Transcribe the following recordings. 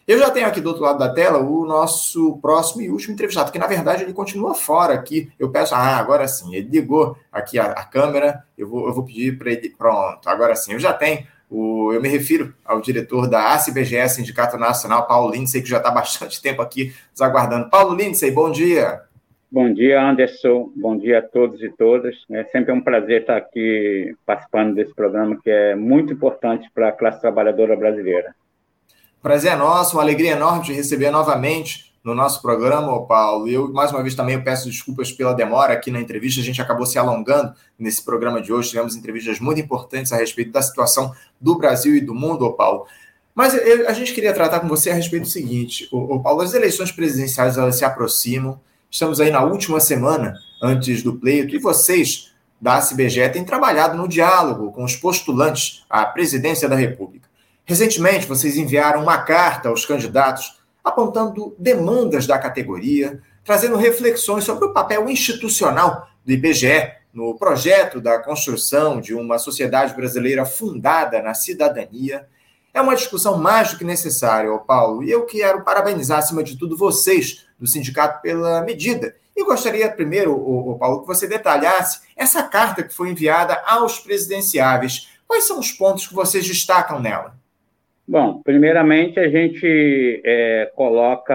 Eu já tenho aqui do outro lado da tela o nosso próximo e último entrevistado, que na verdade ele continua fora aqui. Eu peço, agora sim, ele ligou aqui a câmera, eu vou pedir para ele, pronto, agora sim, eu já tenho. Eu me refiro ao diretor da ACBGE, Sindicato Nacional, Paulo Lindsay, que já está há bastante tempo aqui nos aguardando. Paulo Lindsay, bom dia. Bom dia, Anderson. Bom dia a todos e todas. É sempre um prazer estar aqui participando desse programa, que é muito importante para a classe trabalhadora brasileira. Prazer é nosso, uma alegria enorme te receber novamente no nosso programa, Paulo. E eu, mais uma vez, também peço desculpas pela demora aqui na entrevista. A gente acabou se alongando nesse programa de hoje. Tivemos entrevistas muito importantes a respeito da situação do Brasil e do mundo, Paulo. Mas a gente queria tratar com você a respeito do seguinte, Paulo, as eleições presidenciais elas se aproximam. Estamos aí na última semana antes do pleito e vocês da ACBGE têm trabalhado no diálogo com os postulantes à presidência da República. Recentemente, vocês enviaram uma carta aos candidatos apontando demandas da categoria, trazendo reflexões sobre o papel institucional do IBGE no projeto da construção de uma sociedade brasileira fundada na cidadania. É uma discussão mais do que necessária, Paulo, e eu quero parabenizar, acima de tudo, vocês do sindicato pela medida. E gostaria primeiro, Paulo, que você detalhasse essa carta que foi enviada aos presidenciáveis. Quais são os pontos que vocês destacam nela? Bom, primeiramente a gente coloca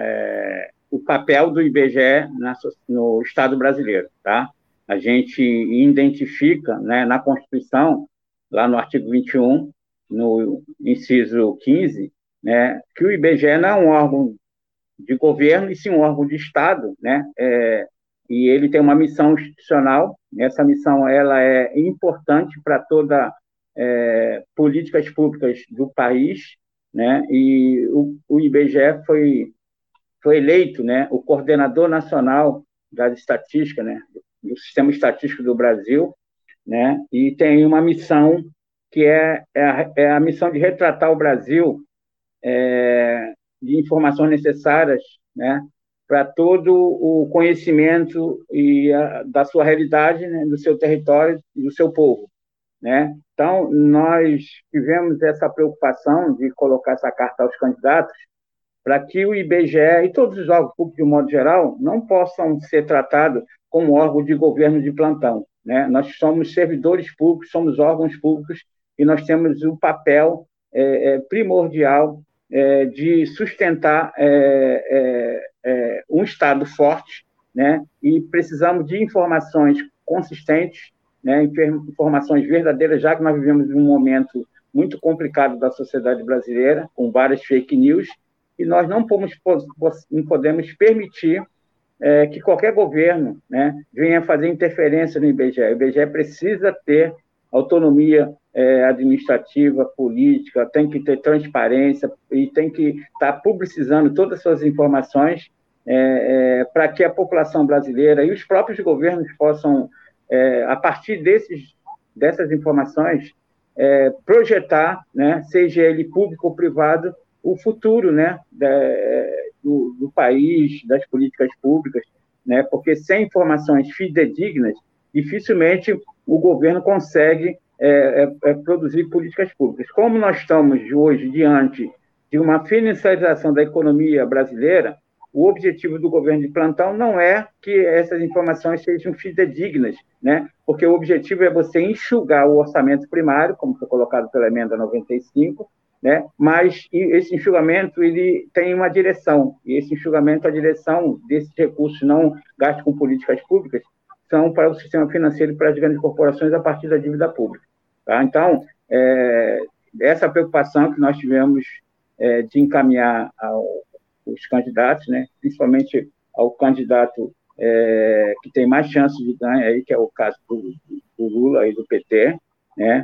o papel do IBGE no Estado brasileiro, tá? A gente identifica, né, na Constituição, lá no artigo 21, no inciso 15, né, que o IBGE não é um órgão de governo, e sim um órgão de Estado, né? E ele tem uma missão institucional. Essa missão ela é importante para toda políticas públicas do país, né? E o IBGE foi eleito, né, o coordenador nacional das estatísticas, né, do sistema estatístico do Brasil, né? E tem uma missão que é a missão de retratar o Brasil de informações necessárias, né, para todo o conhecimento da sua realidade, né, do seu território e do seu povo, né? Então, nós tivemos essa preocupação de colocar essa carta aos candidatos para que o IBGE e todos os órgãos públicos, de um modo geral, não possam ser tratados como órgão de governo de plantão, né? Nós somos servidores públicos, somos órgãos públicos e nós temos o papel primordial de sustentar um Estado forte, né? E precisamos de informações consistentes, né? Informações verdadeiras, já que nós vivemos um momento muito complicado da sociedade brasileira, com várias fake news, e nós não podemos permitir que qualquer governo, né, venha fazer interferência no IBGE. O IBGE precisa ter autonomia administrativa, política, tem que ter transparência e tem que estar publicizando todas as suas informações para que a população brasileira e os próprios governos possam, a partir dessas informações, projetar, né, seja ele público ou privado, o futuro, né, do país, das políticas públicas, né, porque sem informações fidedignas, dificilmente o governo consegue produzir políticas públicas. Como nós estamos hoje diante de uma financiarização da economia brasileira, o objetivo do governo de plantão não é que essas informações sejam fidedignas, né? Porque o objetivo é você enxugar o orçamento primário, como foi colocado pela emenda 95, né? Mas esse enxugamento ele tem uma direção, e esse enxugamento, a direção desses recursos não gastos com políticas públicas, são para o sistema financeiro e para as grandes corporações a partir da dívida pública. Tá? Então, essa preocupação que nós tivemos de encaminhar os candidatos, né, principalmente ao candidato que tem mais chances de ganhar, aí, que é o caso do Lula e do PT, né,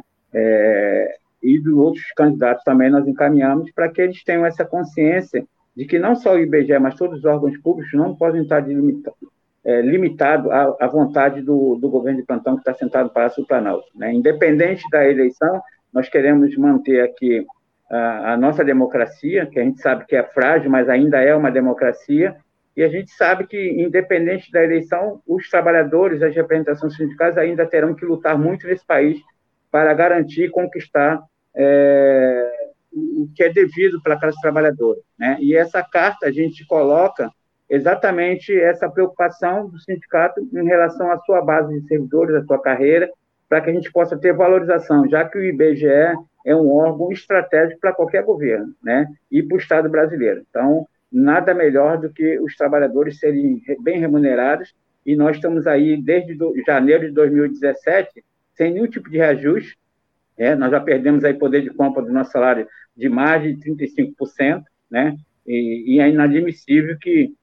e dos outros candidatos também nós encaminhamos para que eles tenham essa consciência de que não só o IBGE, mas todos os órgãos públicos não podem estar limitado à vontade do governo de plantão que está sentado no Palácio do Planalto, né? Independente da eleição, nós queremos manter aqui a nossa democracia, que a gente sabe que é frágil, mas ainda é uma democracia, e a gente sabe que, independente da eleição, os trabalhadores, as representações sindicais ainda terão que lutar muito nesse país para garantir e conquistar o que é devido para a classe trabalhadora, né? E essa carta a gente coloca exatamente essa preocupação do sindicato em relação à sua base de servidores, à sua carreira, para que a gente possa ter valorização, já que o IBGE é um órgão estratégico para qualquer governo, né? E para o Estado brasileiro. Então, nada melhor do que os trabalhadores serem bem remunerados, e nós estamos aí desde janeiro de 2017 sem nenhum tipo de reajuste. Nós já perdemos aí poder de compra do nosso salário de mais de 35%, né? E é inadmissível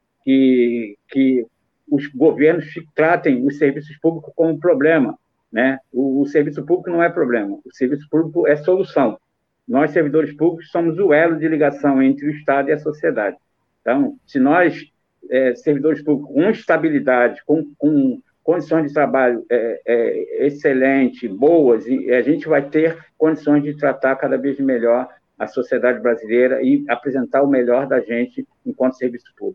que os governos tratem os serviços públicos como problema, né? O serviço público não é problema, o serviço público é solução. Nós, servidores públicos, somos o elo de ligação entre o Estado e a sociedade. Então, se nós, servidores públicos, com estabilidade, com condições de trabalho excelentes, boas, e a gente vai ter condições de tratar cada vez melhor a sociedade brasileira e apresentar o melhor da gente enquanto serviço público.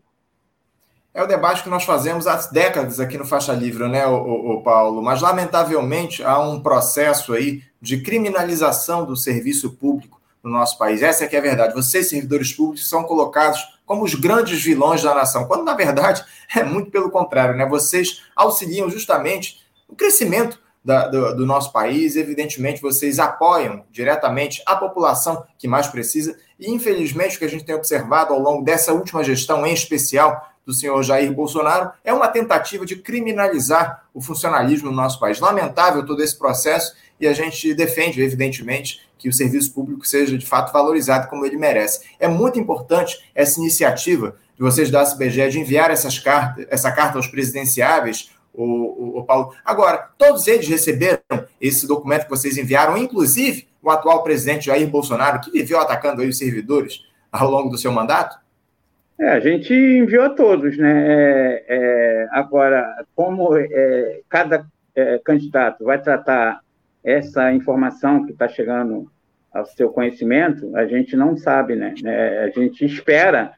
É o debate que nós fazemos há décadas aqui no Faixa Livre, né, o Paulo? Mas, lamentavelmente, há um processo aí de criminalização do serviço público no nosso país. Essa é que é a verdade. Vocês, servidores públicos, são colocados como os grandes vilões da nação, quando, na verdade, é muito pelo contrário, né? Vocês auxiliam justamente o crescimento do nosso país. Evidentemente, vocês apoiam diretamente a população que mais precisa. E, infelizmente, o que a gente tem observado ao longo dessa última gestão, em especial do senhor Jair Bolsonaro, é uma tentativa de criminalizar o funcionalismo no nosso país. Lamentável todo esse processo, e a gente defende, evidentemente, que o serviço público seja, de fato, valorizado como ele merece. É muito importante essa iniciativa de vocês da CBGE de enviar essa carta aos presidenciáveis, o Paulo. Agora, todos eles receberam esse documento que vocês enviaram, inclusive o atual presidente Jair Bolsonaro, que viveu atacando aí os servidores ao longo do seu mandato? A gente enviou a todos, né? Agora, como cada candidato vai tratar essa informação que está chegando ao seu conhecimento, a gente não sabe, né? A gente espera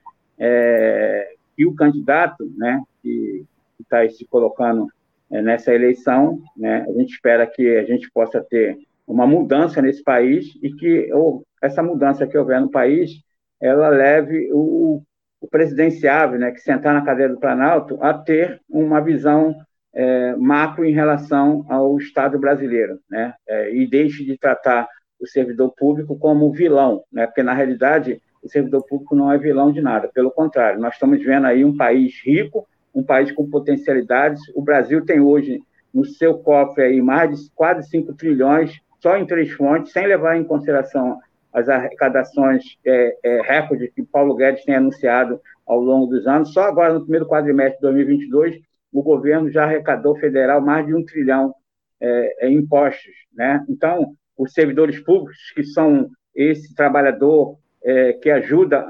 que o candidato, né, que está se colocando nessa eleição, né, a gente espera que a gente possa ter uma mudança nesse país e que essa mudança que houver no país, ela leve o presidenciável, né, que sentar na cadeira do Planalto, a ter uma visão macro em relação ao Estado brasileiro, né, e deixe de tratar o servidor público como vilão, né, porque, na realidade, o servidor público não é vilão de nada, pelo contrário, nós estamos vendo aí um país rico, um país com potencialidades. O Brasil tem hoje no seu cofre aí mais de quase 5 trilhões, só em 3 fontes, sem levar em consideração as arrecadações recorde que Paulo Guedes tem anunciado ao longo dos anos. Só agora, no primeiro quadrimestre de 2022, o governo já arrecadou federal mais de 1 trilhão em impostos, né? Então, os servidores públicos, que são esse trabalhador que ajuda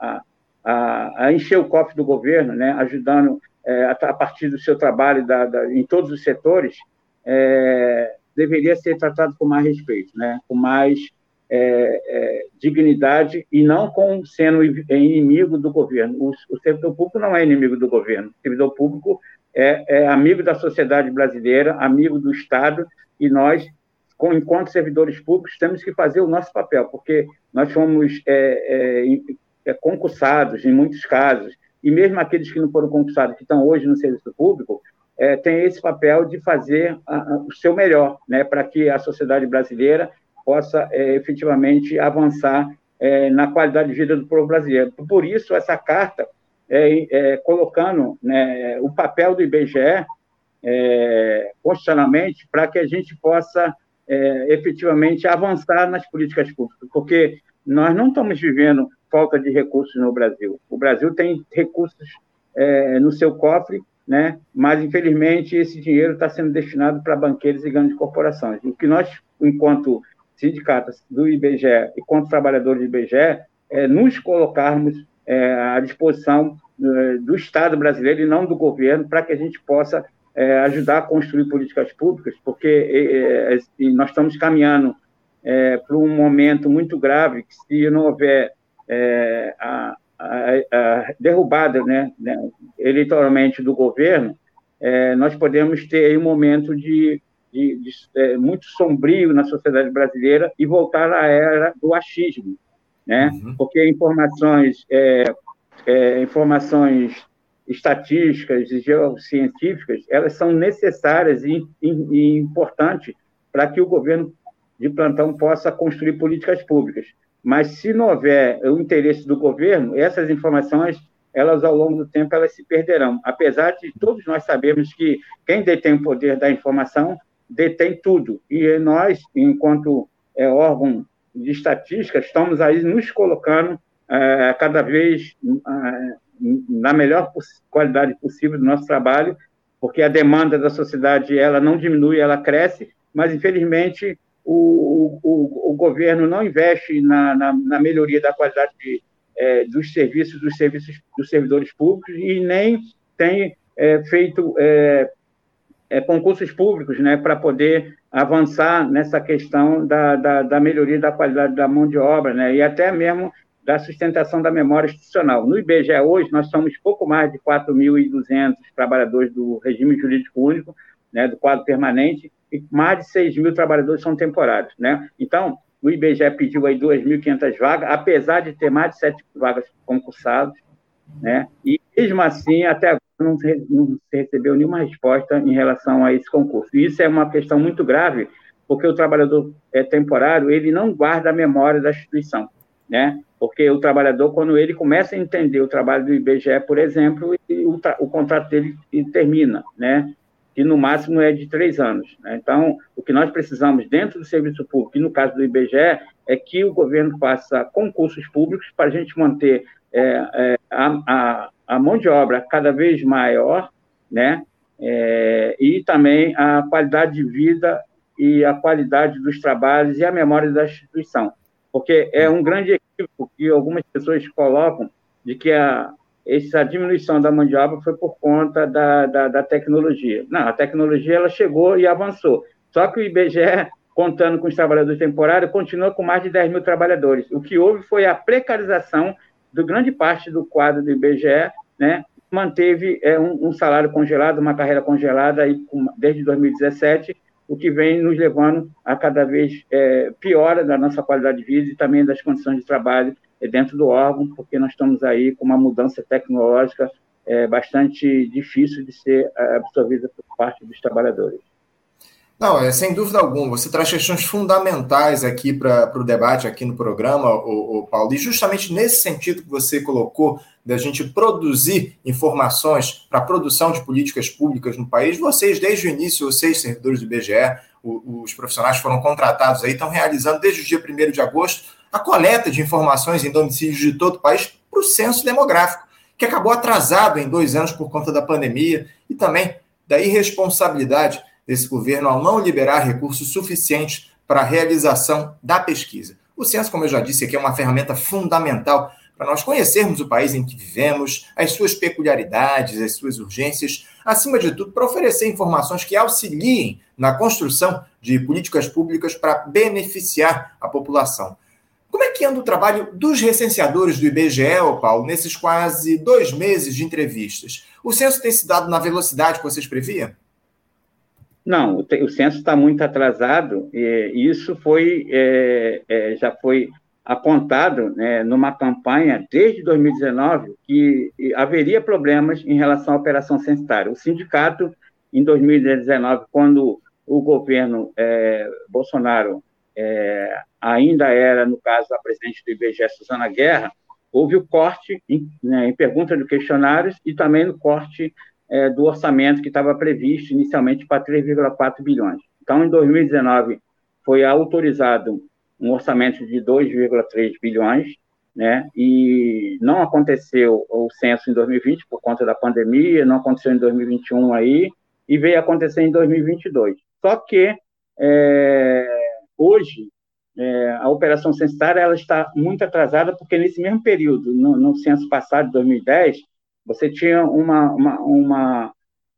a encher o cofre do governo, né? Ajudando a partir do seu trabalho em todos os setores, deveria ser tratado com mais respeito, né? Com mais dignidade, e não como sendo inimigo do governo. O servidor público não é inimigo do governo. O servidor público é amigo da sociedade brasileira, amigo do Estado, e nós, enquanto servidores públicos, temos que fazer o nosso papel, porque nós fomos concursados em muitos casos, e mesmo aqueles que não foram concursados, que estão hoje no serviço público, têm esse papel de fazer o seu melhor, né, para que a sociedade brasileira possa efetivamente avançar na qualidade de vida do povo brasileiro. Por isso, essa carta, colocando, né, o papel do IBGE constitucionalmente, para que a gente possa efetivamente avançar nas políticas públicas, porque nós não estamos vivendo falta de recursos no Brasil. O Brasil tem recursos no seu cofre, né, mas, infelizmente, esse dinheiro está sendo destinado para banqueiros e grandes corporações. O que nós, enquanto sindicatos do IBGE e quanto trabalhadores do IBGE, nos colocarmos à disposição do Estado brasileiro e não do governo, para que a gente possa ajudar a construir políticas públicas, porque nós estamos caminhando para um momento muito grave, que se não houver a derrubada, né, eleitoralmente do governo, nós podemos ter aí um momento muito sombrio na sociedade brasileira e voltar à era do achismo. né? Porque informações estatísticas e geocientíficas, elas são necessárias e importantes para que o governo de plantão possa construir políticas públicas. Mas, se não houver o interesse do governo, essas informações, elas, ao longo do tempo, elas se perderão. Apesar de todos nós sabermos que quem detém o poder da informação detém tudo. E nós, enquanto órgão de estatística, estamos aí nos colocando cada vez na melhor qualidade possível do nosso trabalho, porque a demanda da sociedade ela não diminui, ela cresce, mas, infelizmente, o governo não investe na melhoria da qualidade dos serviços dos servidores públicos e nem tem feito concursos públicos, né, para poder avançar nessa questão da melhoria da qualidade da mão de obra, né, e até mesmo da sustentação da memória institucional. No IBGE, hoje, nós somos pouco mais de 4.200 trabalhadores do regime jurídico único, né, do quadro permanente, e mais de 6.000 trabalhadores são temporários, né? Então, o IBGE pediu aí 2.500 vagas, apesar de ter mais de 7 vagas concursadas, né? E, mesmo assim, até agora não se recebeu nenhuma resposta em relação a esse concurso. E isso é uma questão muito grave, porque o trabalhador temporário, ele não guarda a memória da instituição, né? Porque o trabalhador, quando ele começa a entender o trabalho do IBGE, por exemplo, o contrato dele termina, né? Que no máximo é de 3 anos, né? Então, o que nós precisamos dentro do serviço público, e no caso do IBGE, é que o governo faça concursos públicos para a gente manter a mão de obra cada vez maior, né? E também a qualidade de vida e a qualidade dos trabalhos e a memória da instituição. Porque é um grande equívoco que algumas pessoas colocam de que essa diminuição da mão de obra foi por conta da tecnologia. Não, a tecnologia ela chegou e avançou. Só que o IBGE, contando com os trabalhadores temporários, continua com mais de 10.000 trabalhadores. O que houve foi a precarização de grande parte do quadro do IBGE, né? Manteve um salário congelado, uma carreira congelada aí, desde 2017, o que vem nos levando a cada vez piora da nossa qualidade de vida e também das condições de trabalho dentro do órgão, porque nós estamos aí com uma mudança tecnológica bastante difícil de ser absorvida por parte dos trabalhadores. Não, sem dúvida alguma. Você traz questões fundamentais aqui para o debate aqui no programa, o Paulo, e justamente nesse sentido que você colocou, da gente produzir informações para a produção de políticas públicas no país, vocês, desde o início, vocês, servidores do IBGE, os profissionais foram contratados aí, estão realizando desde o dia 1º de agosto a coleta de informações em domicílios de todo o país para o censo demográfico, que acabou atrasado em 2 anos por conta da pandemia e também da irresponsabilidade desse governo ao não liberar recursos suficientes para a realização da pesquisa. O censo, como eu já disse aqui, é uma ferramenta fundamental para nós conhecermos o país em que vivemos, as suas peculiaridades, as suas urgências, acima de tudo, para oferecer informações que auxiliem na construção de políticas públicas para beneficiar a população. Como é que anda o trabalho dos recenseadores do IBGE, Paulo, nesses quase 2 meses de entrevistas? O censo tem se dado na velocidade que vocês previam? Não, o censo está muito atrasado, e isso já foi apontado, né, numa campanha desde 2019 que haveria problemas em relação à operação censitária. O sindicato, em 2019, quando o governo Bolsonaro ainda era, no caso, a presidente do IBGE, Suzana Guerra, houve o corte em pergunta de questionários e também no corte do orçamento que estava previsto inicialmente para 3,4 bilhões. Então, em 2019, foi autorizado um orçamento de 2,3 bilhões, né? E não aconteceu o censo em 2020 por conta da pandemia, não aconteceu em 2021 aí, e veio acontecer em 2022. Só que, hoje, a operação censitária ela está muito atrasada, porque nesse mesmo período, no censo passado, de 2010, você tinha um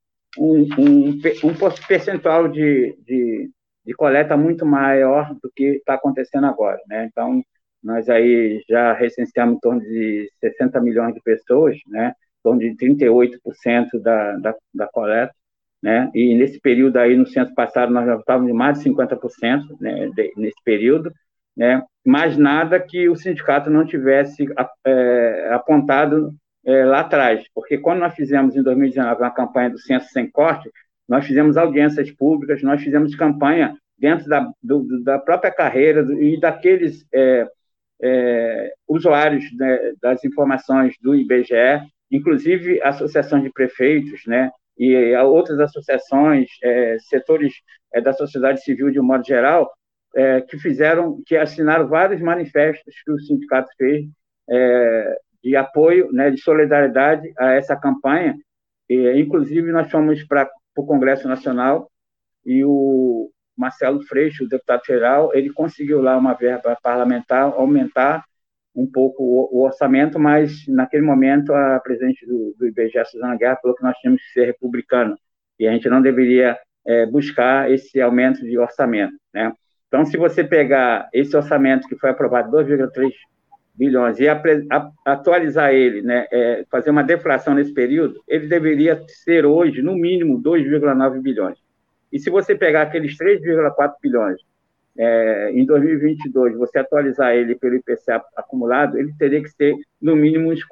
percentual de coleta muito maior do que está acontecendo agora, né? Então, nós aí já recenseamos em torno de 60 milhões de pessoas, né? Em torno de 38% da coleta, né? E nesse período aí, no censo passado, nós já estávamos em mais de 50%, né? Nesse período, né? Mas nada que o sindicato não tivesse apontado lá atrás, porque quando nós fizemos em 2019 uma campanha do Censo Sem Corte, nós fizemos audiências públicas, nós fizemos campanha dentro da própria carreira e daqueles usuários, né, das informações do IBGE, inclusive associações de prefeitos, né, e outras associações, setores da sociedade civil de um modo geral, que assinaram vários manifestos que o sindicato fez de apoio, né, de solidariedade a essa campanha. Inclusive, nós fomos para o Congresso Nacional e o Marcelo Freixo, o deputado federal, ele conseguiu lá uma verba parlamentar aumentar um pouco o orçamento, mas naquele momento a presidente do IBGE, Suzana Guerra, falou que nós tínhamos que ser republicano e a gente não deveria buscar esse aumento de orçamento, né? Então, se você pegar esse orçamento que foi aprovado, 2,3 bilhões, e atualizar ele, né, fazer uma deflação nesse período, ele deveria ser hoje, no mínimo, 2,9 bilhões. E se você pegar aqueles 3,4 bilhões em 2022, você atualizar ele pelo IPCA acumulado, ele teria que ser, no mínimo, uns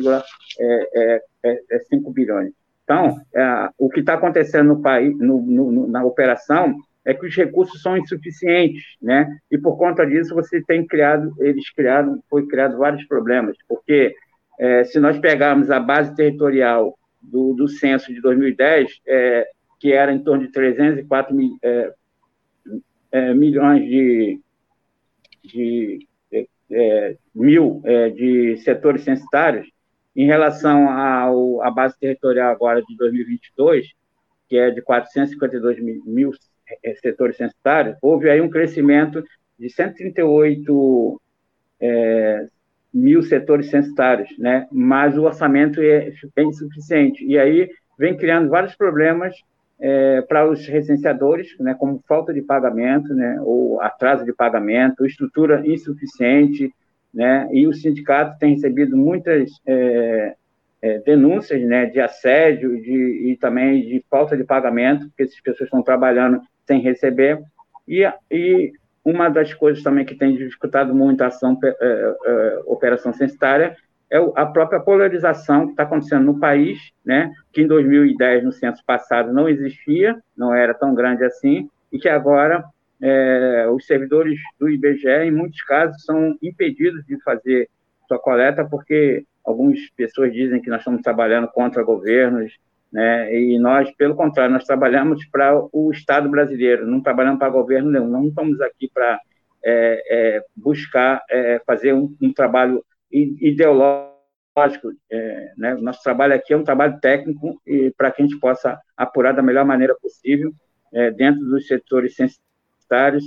4,5 bilhões. Então, o que está acontecendo no país, na operação, é que os recursos são insuficientes, né? E por conta disso foi criado vários problemas, porque se nós pegarmos a base territorial do censo de 2010, que era em torno de 304 milhões de setores censitários, em relação à base territorial agora de 2022, que é de 452 mil setores censitários, houve aí um crescimento de 138 mil setores censitários, né? Mas o orçamento é insuficiente. E aí vem criando vários problemas para os recenseadores, né? Como falta de pagamento, né? Ou atraso de pagamento, estrutura insuficiente, né? E o sindicato tem recebido muitas denúncias, né, de assédio e também de falta de pagamento, porque essas pessoas estão trabalhando sem receber. E uma das coisas também que tem dificultado muito a ação operação censitária é a própria polarização que está acontecendo no país, né, que em 2010, no censo passado, não existia, não era tão grande assim, e que agora os servidores do IBGE, em muitos casos, são impedidos de fazer sua coleta porque algumas pessoas dizem que nós estamos trabalhando contra governos, né? E nós, pelo contrário, nós trabalhamos para o Estado brasileiro, não trabalhamos para governo nenhum, não estamos aqui para buscar fazer um trabalho ideológico, né? Nosso trabalho aqui é um trabalho técnico e para que a gente possa apurar da melhor maneira possível, dentro dos setores censitários,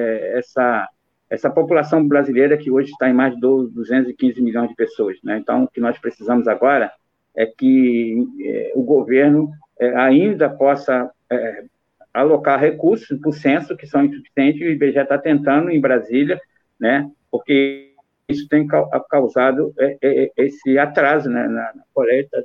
essa população brasileira que hoje está em mais de 215 milhões de pessoas, né? Então, o que nós precisamos agora é que o governo ainda possa alocar recursos para o censo, que são insuficientes, e o IBGE está tentando em Brasília, né? Porque isso tem causado esse atraso, né, na coleta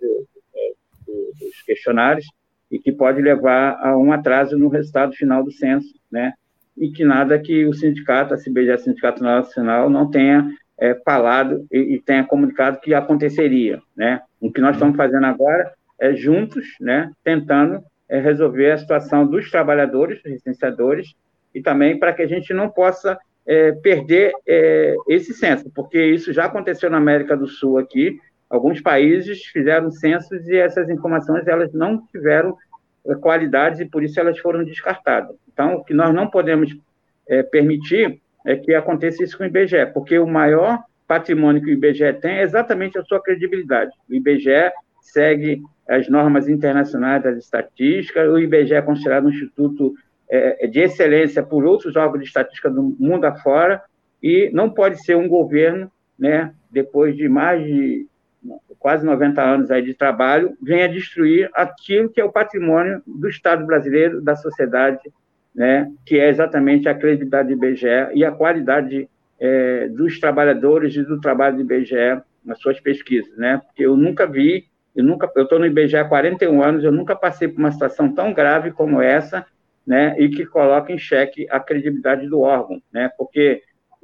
dos questionários, e que pode levar a um atraso no resultado final do censo, né? E que nada que o sindicato, a CBGE, Sindicato Nacional, não tenha falado e tenha comunicado que aconteceria, né? O que nós estamos fazendo agora é juntos, né, tentando resolver a situação dos trabalhadores, dos licenciadores, e também para que a gente não possa perder esse censo, porque isso já aconteceu na América do Sul aqui, alguns países fizeram censos e essas informações elas não tiveram qualidade e por isso elas foram descartadas. Então, o que nós não podemos permitir é que aconteça isso com o IBGE, porque o maior patrimônio que o IBGE tem é exatamente a sua credibilidade. O IBGE segue as normas internacionais das estatísticas, o IBGE é considerado um instituto de excelência por outros órgãos de estatística do mundo afora, e não pode ser um governo, né, depois de mais de quase 90 anos aí de trabalho, venha destruir aquilo que é o patrimônio do Estado brasileiro, da sociedade, né, que é exatamente a credibilidade do IBGE e a qualidade dos trabalhadores e do trabalho do IBGE nas suas pesquisas, né? Porque eu nunca vi, eu estou no IBGE há 41 anos, eu nunca passei por uma situação tão grave como essa, né, e que coloca em xeque a credibilidade do órgão, né? Porque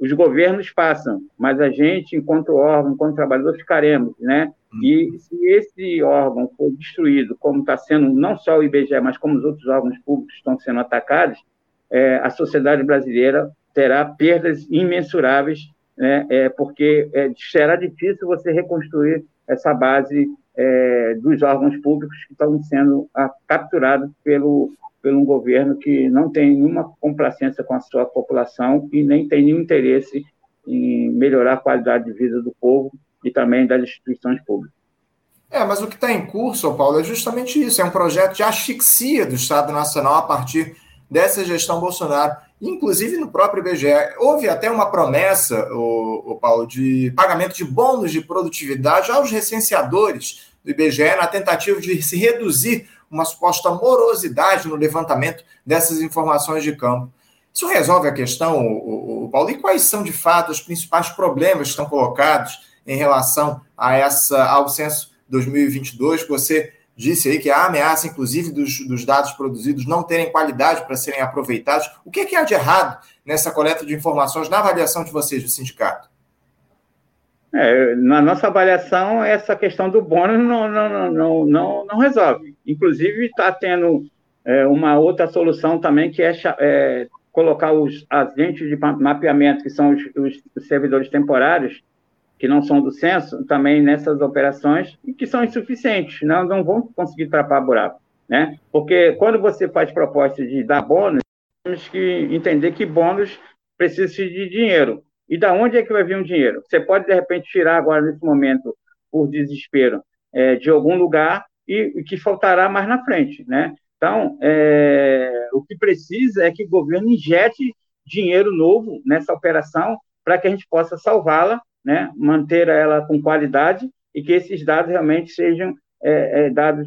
os governos passam, mas a gente, enquanto órgão, enquanto trabalhador, ficaremos, né? E se esse órgão for destruído, como está sendo não só o IBGE, mas como os outros órgãos públicos estão sendo atacados, a sociedade brasileira terá perdas imensuráveis, né? Porque será difícil você reconstruir essa base dos órgãos públicos que estão sendo capturados pelo um governo que não tem nenhuma complacência com a sua população e nem tem nenhum interesse em melhorar a qualidade de vida do povo e também das instituições públicas. Mas o que está em curso, Paulo, é justamente isso, é um projeto de asfixia do Estado Nacional a partir dessa gestão Bolsonaro. Inclusive, no próprio IBGE, houve até uma promessa, Paulo, de pagamento de bônus de produtividade aos recenseadores do IBGE na tentativa de se reduzir uma suposta morosidade no levantamento dessas informações de campo. Isso resolve a questão, Paulo? E quais são, de fato, os principais problemas que estão colocados em relação ao censo 2022, que você disse aí que há ameaça, inclusive, dos dados produzidos não terem qualidade para serem aproveitados? O que há de errado nessa coleta de informações, na avaliação de vocês, do sindicato? Na nossa avaliação, essa questão do bônus não resolve. Inclusive, está tendo uma outra solução também, que é colocar os agentes de mapeamento, que são os servidores temporários, que não são do censo, também nessas operações, e que são insuficientes, não vão conseguir tapar buraco, né? Porque quando você faz proposta de dar bônus, temos que entender que bônus precisa de dinheiro. E da onde é que vai vir o dinheiro? Você pode, de repente, tirar agora, nesse momento, por desespero, de algum lugar, e que faltará mais na frente, né? Então, o que precisa é que o governo injete dinheiro novo nessa operação para que a gente possa salvá-la, né? Manter ela com qualidade e que esses dados realmente sejam dados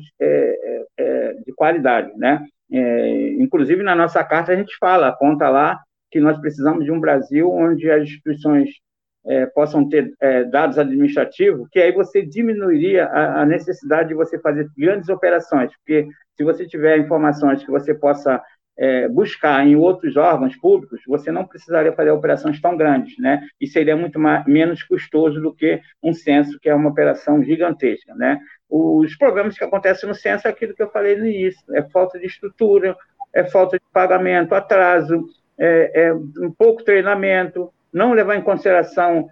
de qualidade, né? Inclusive, na nossa carta, a gente aponta lá que nós precisamos de um Brasil onde as instituições possam ter dados administrativos, que aí você diminuiria a necessidade de você fazer grandes operações, porque se você tiver informações que você possa buscar em outros órgãos públicos, você não precisaria fazer operações tão grandes, né? E seria muito menos custoso do que um censo, que é uma operação gigantesca, né? Os problemas que acontecem no censo é aquilo que eu falei no início, falta de estrutura, falta de pagamento, atraso, um pouco treinamento, não levar em consideração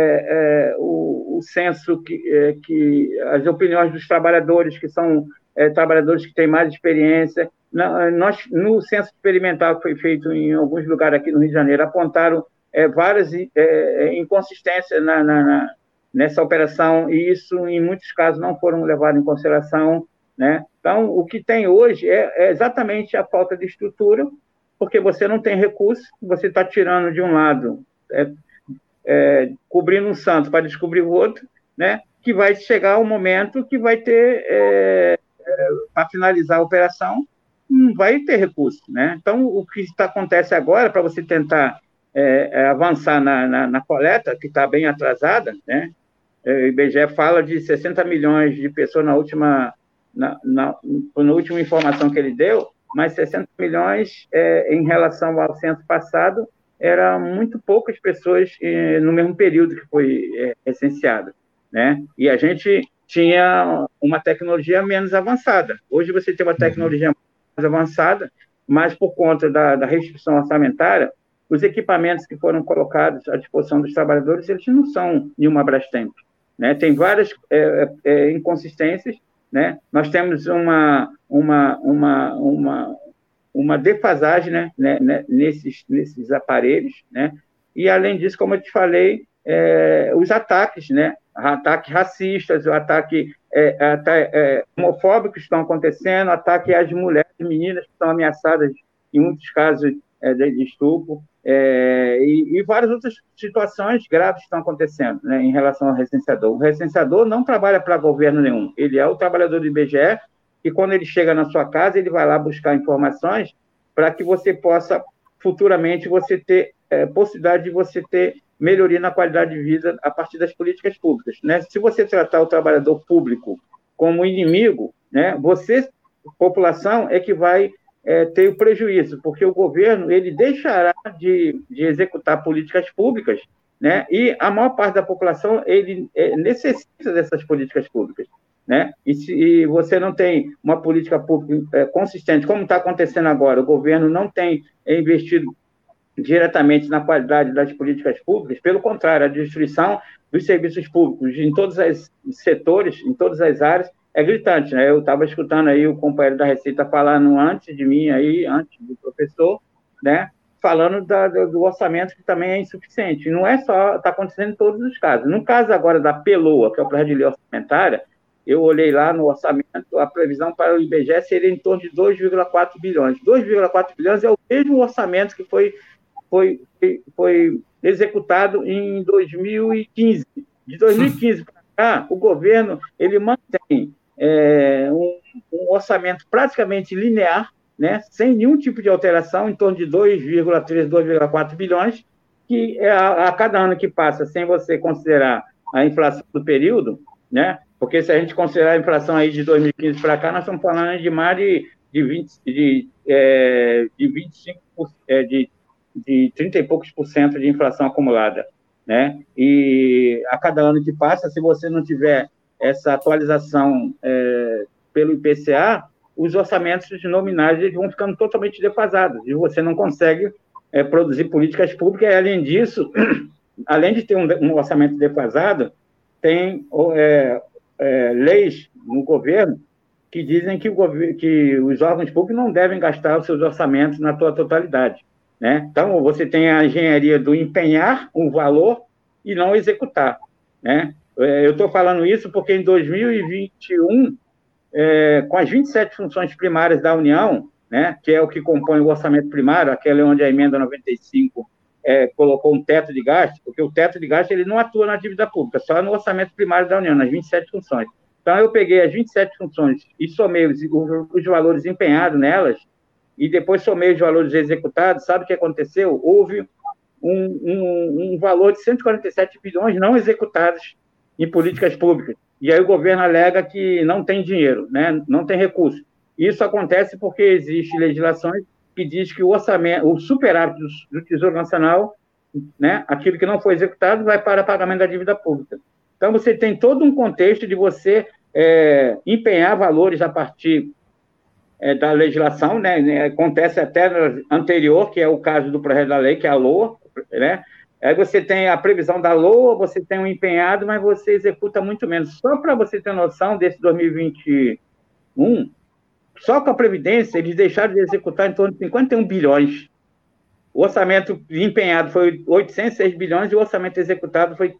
o censo, que as opiniões dos trabalhadores, que são trabalhadores que têm mais experiência. No censo experimental que foi feito em alguns lugares aqui no Rio de Janeiro, apontaram várias inconsistências nessa operação, e isso, em muitos casos, não foram levados em consideração, né? Então, o que tem hoje é exatamente a falta de estrutura, porque você não tem recurso, você está tirando de um lado, cobrindo um santo para descobrir o outro, né? Que vai chegar um momento que vai ter, para finalizar a operação, não vai ter recurso, né? Então, o que acontece agora, para você tentar avançar na coleta, que está bem atrasada, né? O IBGE fala de 60 milhões de pessoas na última informação que ele deu, mas 60 milhões, em relação ao censo passado, eram muito poucas pessoas no mesmo período que foi recenseado, né? E a gente tinha uma tecnologia menos avançada. Hoje você tem uma tecnologia mais avançada, mas por conta da restrição orçamentária, os equipamentos que foram colocados à disposição dos trabalhadores, eles não são nenhuma Brastemp, né? Tem várias inconsistências, né? Nós temos uma defasagem, né, nesses aparelhos, né? E, além disso, como eu te falei, os ataques, né? Ataques racistas, o ataque homofóbicos estão acontecendo, ataque às mulheres, meninas que estão ameaçadas, em muitos casos, de estupro, e várias outras situações graves estão acontecendo, né, em relação ao recenseador. O recenseador não trabalha para governo nenhum, ele é o trabalhador do IBGE, e quando ele chega na sua casa, ele vai lá buscar informações para que você possa, futuramente, você ter possibilidade de você ter melhoria na qualidade de vida a partir das políticas públicas, né? Se você tratar o trabalhador público como inimigo, né, você, população, é que vai ter o prejuízo, porque o governo ele deixará de executar políticas públicas, né? E a maior parte da população ele necessita dessas políticas públicas, né? E se você não tem uma política pública consistente, como está acontecendo agora, o governo não tem investido diretamente na qualidade das políticas públicas, pelo contrário, a destruição dos serviços públicos em todos os setores, em todas as áreas, é gritante, né? Eu estava escutando aí o companheiro da Receita falando antes de mim, aí, antes do professor, né? Falando do orçamento que também é insuficiente. Não é só, está acontecendo em todos os casos. No caso agora da PELOA, que é o Projeto de Lei Orçamentária, eu olhei lá no orçamento, a previsão para o IBGE seria em torno de 2,4 bilhões. 2,4 bilhões é o mesmo orçamento que foi executado em 2015. De 2015 para cá, o governo ele mantém um orçamento praticamente linear, né, sem nenhum tipo de alteração, em torno de 2,3, 2,4 bilhões, que a cada ano que passa, sem você considerar a inflação do período, né, porque se a gente considerar a inflação aí de 2015 para cá, nós estamos falando de mais de 25%, de 30 e poucos por cento de inflação acumulada, né? E a cada ano que passa, se você não tiver essa atualização pelo IPCA, os orçamentos nominais eles vão ficando totalmente defasados, e você não consegue produzir políticas públicas, e além disso, além de ter um orçamento defasado, tem leis no governo que dizem que os órgãos públicos não devem gastar os seus orçamentos na sua totalidade, né? Então, você tem a engenharia do empenhar um valor e não executar, né? Eu estou falando isso porque em 2021, com as 27 funções primárias da União, né, que é o que compõe o orçamento primário, aquela onde a emenda 95 colocou um teto de gasto, porque o teto de gasto ele não atua na dívida pública, só no orçamento primário da União, nas 27 funções. Então, eu peguei as 27 funções e somei os valores empenhados nelas, e depois somei os valores executados. Sabe o que aconteceu? Houve um valor de 147 bilhões não executados em políticas públicas. E aí o governo alega que não tem dinheiro, né? Não tem recurso. Isso acontece porque existe legislações que diz que o orçamento, o superávit do Tesouro Nacional, né, aquilo que não foi executado, vai para pagamento da dívida pública. Então, você tem todo um contexto de você empenhar valores a partir da legislação, né? Acontece até no anterior, que é o caso do projeto da lei, que é a LOA, né? Aí você tem a previsão da LOA, você tem um empenhado, mas você executa muito menos. Só para você ter noção desse 2021, só com a Previdência, eles deixaram de executar em torno de 51 bilhões. O orçamento empenhado foi 806 bilhões e o orçamento executado foi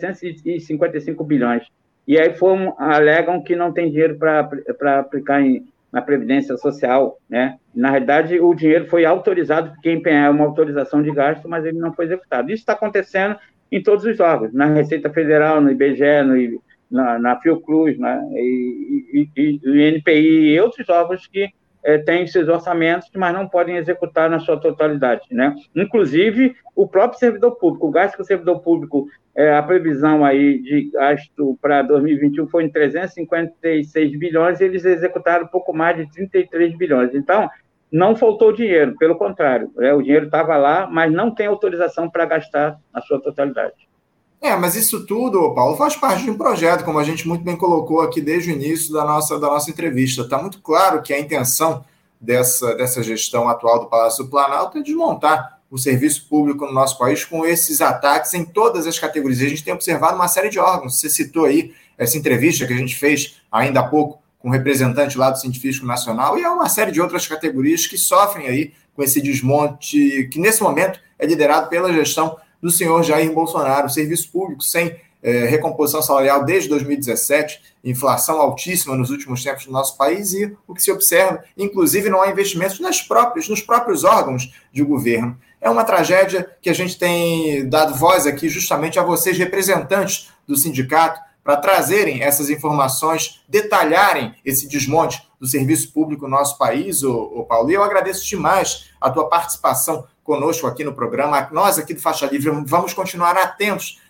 755 bilhões. E aí alegam que não tem dinheiro para aplicar na Previdência Social, né? Na realidade, o dinheiro foi autorizado, porque empenhar é uma autorização de gasto, mas ele não foi executado. Isso está acontecendo em todos os órgãos, na Receita Federal, no IBGE, na Fiocruz, né? e INPI e outros órgãos que têm seus orçamentos, mas não podem executar na sua totalidade, né? Inclusive, o próprio servidor público, o gasto que o servidor público, a previsão aí de gasto para 2021 foi em 356 bilhões, e eles executaram pouco mais de 33 bilhões. Então, não faltou dinheiro, pelo contrário, o dinheiro estava lá, mas não tem autorização para gastar na sua totalidade. Mas isso tudo, Paulo, faz parte de um projeto, como a gente muito bem colocou aqui desde o início da nossa entrevista. Está muito claro que a intenção dessa gestão atual do Palácio do Planalto é desmontar o serviço público no nosso país com esses ataques em todas as categorias. A gente tem observado uma série de órgãos. Você citou aí essa entrevista que a gente fez ainda há pouco com um representante lá do Científico Nacional, e há uma série de outras categorias que sofrem aí com esse desmonte, que nesse momento é liderado pela gestão do senhor Jair Bolsonaro. O serviço público sem recomposição salarial desde 2017, inflação altíssima nos últimos tempos no nosso país, e o que se observa, inclusive, não há investimentos nos próprios órgãos de governo. É uma tragédia que a gente tem dado voz aqui justamente a vocês, representantes do sindicato, para trazerem essas informações, detalharem esse desmonte do serviço público no nosso país, Paulo. E eu agradeço demais a tua participação conosco aqui no programa. Nós aqui do Faixa Livre vamos continuar atentos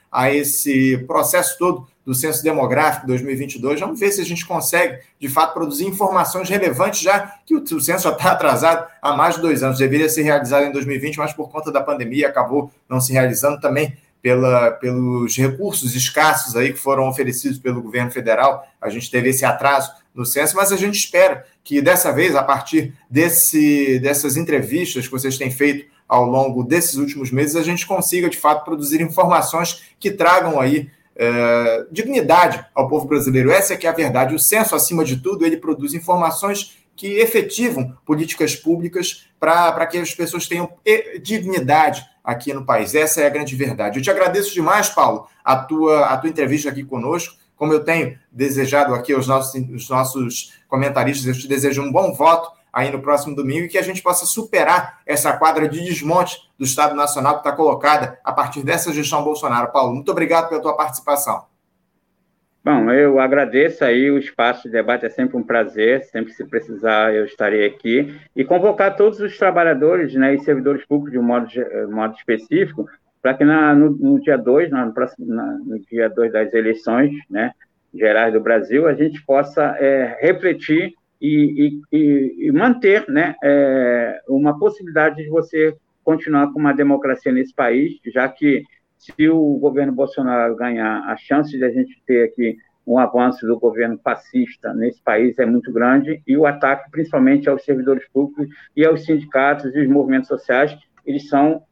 a esse processo todo do Censo Demográfico 2022. Vamos ver se a gente consegue, de fato, produzir informações relevantes, já que o censo já está atrasado há mais de 2 anos. Deveria ser realizado em 2020, mas por conta da pandemia acabou não se realizando também pelos recursos escassos aí que foram oferecidos pelo governo federal. A gente teve esse atraso no censo, mas a gente espera que dessa vez, a partir dessas entrevistas que vocês têm feito ao longo desses últimos meses, a gente consiga, de fato, produzir informações que tragam aí dignidade ao povo brasileiro. Essa é que é a verdade. O censo, acima de tudo, ele produz informações que efetivam políticas públicas para que as pessoas tenham dignidade aqui no país. Essa é a grande verdade. Eu te agradeço demais, Paulo, a tua entrevista aqui conosco. Como eu tenho desejado aqui aos nossos comentaristas, eu te desejo um bom voto aí no próximo domingo e que a gente possa superar essa quadra de desmonte do Estado Nacional que está colocada a partir dessa gestão Bolsonaro. Paulo, muito obrigado pela tua participação. Bom, eu agradeço aí o espaço de debate, é sempre um prazer, sempre se precisar eu estarei aqui, e convocar todos os trabalhadores, né, e servidores públicos de um modo específico, para que no dia 2, no dia 2 das eleições, né, gerais do Brasil, a gente possa refletir e manter, né, uma possibilidade de você continuar com uma democracia nesse país, já que se o governo Bolsonaro ganhar, a chance de a gente ter aqui um avanço do governo fascista nesse país é muito grande, e o ataque principalmente aos servidores públicos e aos sindicatos e os movimentos sociais, eles são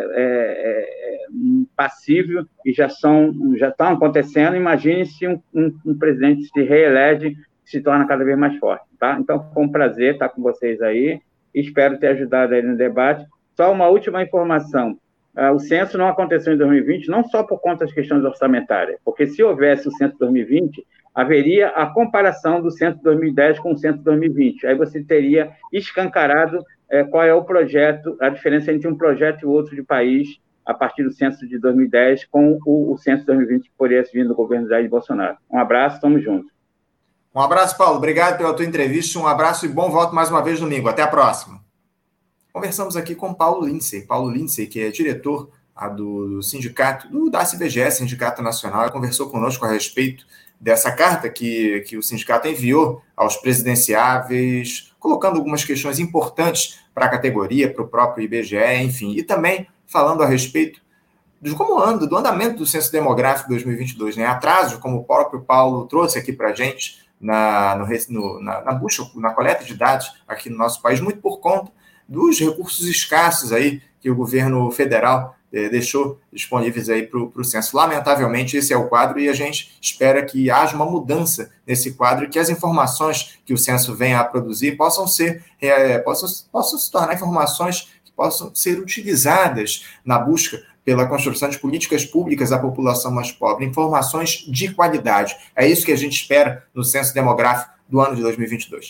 passíveis e já estão acontecendo. Imagine se um presidente se reelege, se torna cada vez mais forte, tá? Então, foi um prazer estar com vocês aí, espero ter ajudado aí no debate. Só uma última informação: o censo não aconteceu em 2020, não só por conta das questões orçamentárias, porque se houvesse o censo 2020, haveria a comparação do censo 2010 com o censo 2020. Aí você teria escancarado qual é o projeto, a diferença entre um projeto e outro de país, a partir do censo de 2010 com o censo 2020 que poderia vir do governo Jair Bolsonaro. Um abraço, estamos juntos. Um abraço, Paulo. Obrigado pela tua entrevista, um abraço e bom voto mais uma vez domingo. Até a próxima. Conversamos aqui com Paulo Lindsay, que é diretor do sindicato, do DACE-BGE, Sindicato Nacional, conversou conosco a respeito dessa carta que o sindicato enviou aos presidenciáveis, colocando algumas questões importantes para a categoria, para o próprio IBGE, enfim, e também falando a respeito do andamento do Censo Demográfico 2022, né? Atraso, como o próprio Paulo trouxe aqui para a gente, na busca, na coleta de dados aqui no nosso país, muito por conta dos recursos escassos aí que o governo federal deixou disponíveis aí para o censo. Lamentavelmente, esse é o quadro e a gente espera que haja uma mudança nesse quadro e que as informações que o censo venha a produzir possam se tornar informações que possam ser utilizadas na busca pela construção de políticas públicas à população mais pobre, informações de qualidade. É isso que a gente espera no Censo Demográfico do ano de 2022.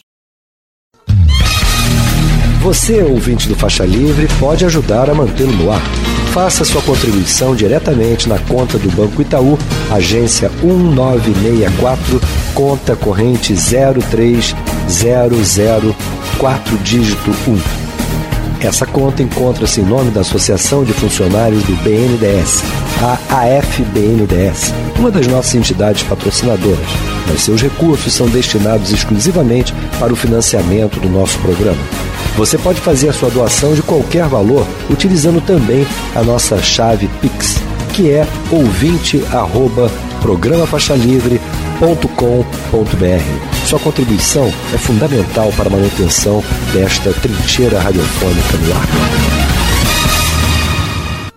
Você, ouvinte do Faixa Livre, pode ajudar a mantê-lo no ar. Faça sua contribuição diretamente na conta do Banco Itaú, agência 1964, conta corrente 03004, dígito 1. Essa conta encontra-se em nome da Associação de Funcionários do BNDES, a AFBNDES, uma das nossas entidades patrocinadoras, mas seus recursos são destinados exclusivamente para o financiamento do nosso programa. Você pode fazer a sua doação de qualquer valor utilizando também a nossa chave Pix, que é ouvinte@programafaixalivre.com.br. Sua contribuição é fundamental para a manutenção desta trincheira radiofônica no ar.